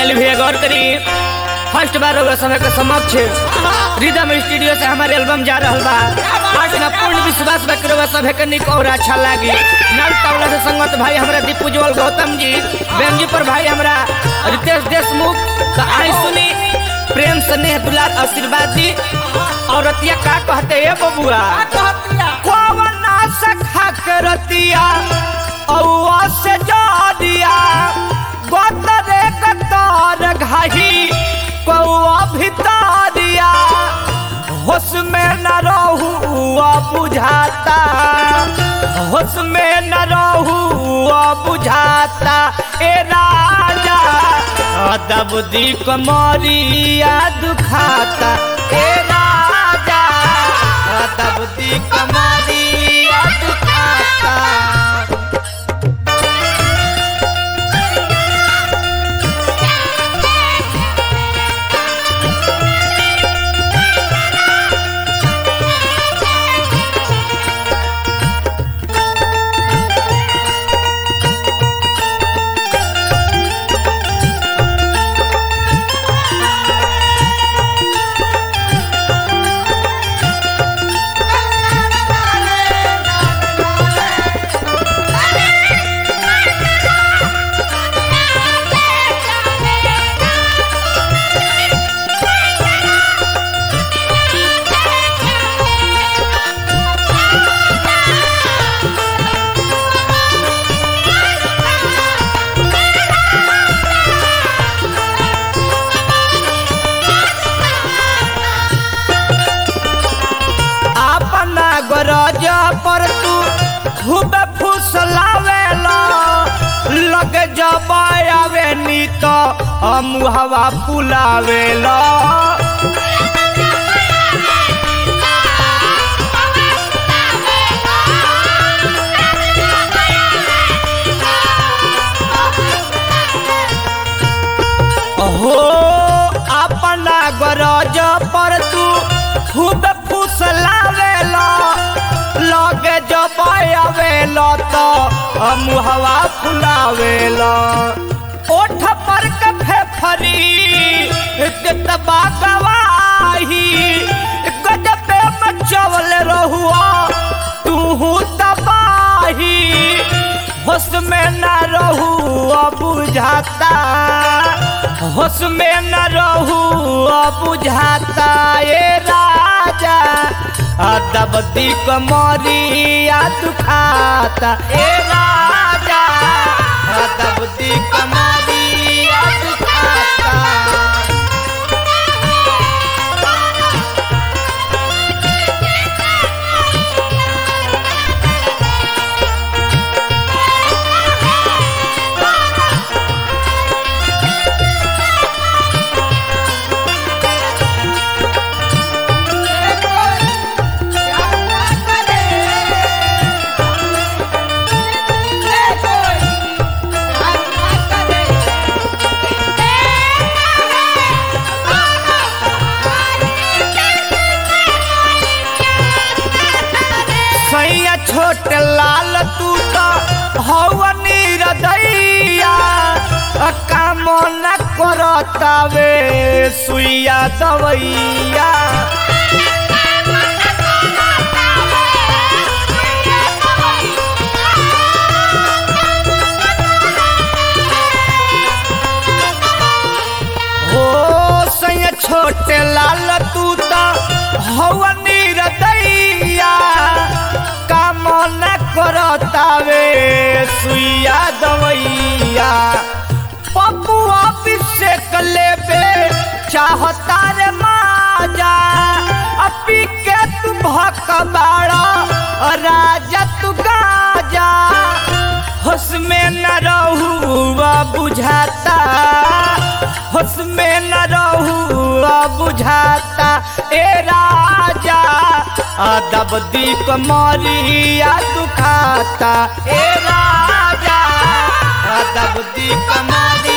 चल भी गौर करी फर्स्ट बार होगा समय के समक्ष रिदम स्टूडियो से हमारे एल्बम जा रहा बा। आज ना पूर्ण विश्वास बकरवा सभे के निक और अच्छा लागी। नल तबला से संगत भाई हमरा दीपुज्वल गौतम जी, बेंजी पर भाई हमरा रितेश देशमुख। तो आई सुनी प्रेम स्नेह दुलार आशीर्वाद दी। औरतिया का कहते है बबुआ कोवना सखा करतिया औवा से जा दिया गोतरे कतार घाही कौआ भितारिया होश में न रहूआ बुझाता, होश में न रहूआ बुझाता ए राजा दब दी कमरिया दुखाता ए राजा दब दी कमरिया दुखाता। गरज पर तू खूब फुसलावेला लग जब आवे नी तो मुहवा फुलावेला। हो अपना गरज पर तू खूब फुसलावेला लगे जब आवेला तो मुहवा फुलावेला। ओठ पर कफे फरी तबा गवाही गजबे मचवल रहुआ तू तबाही होश में न रहूआ बुझाता, होश में न रहूआ बुझाता ए राजा दब दी कमरिया दुखाता ए राजा दब दी कमरिया दुखाता। छोट लाल तू तो हवनी हृदया काम न करतावे सुइया दवैया। हो सैया छोट लाल तू तो हवनी हृदया काम न करतावे सुइया दवैया। पपुआ अभिषेक लेबे चाहता रे माजा अपी के तू भकबाड़ा राजा तू गाजा होश में न रहूआ बुझाता, होश में न रहूआ बुझाता ए राजा दब दी कमरिया दुखाता ए राजा दब दी कमरिया।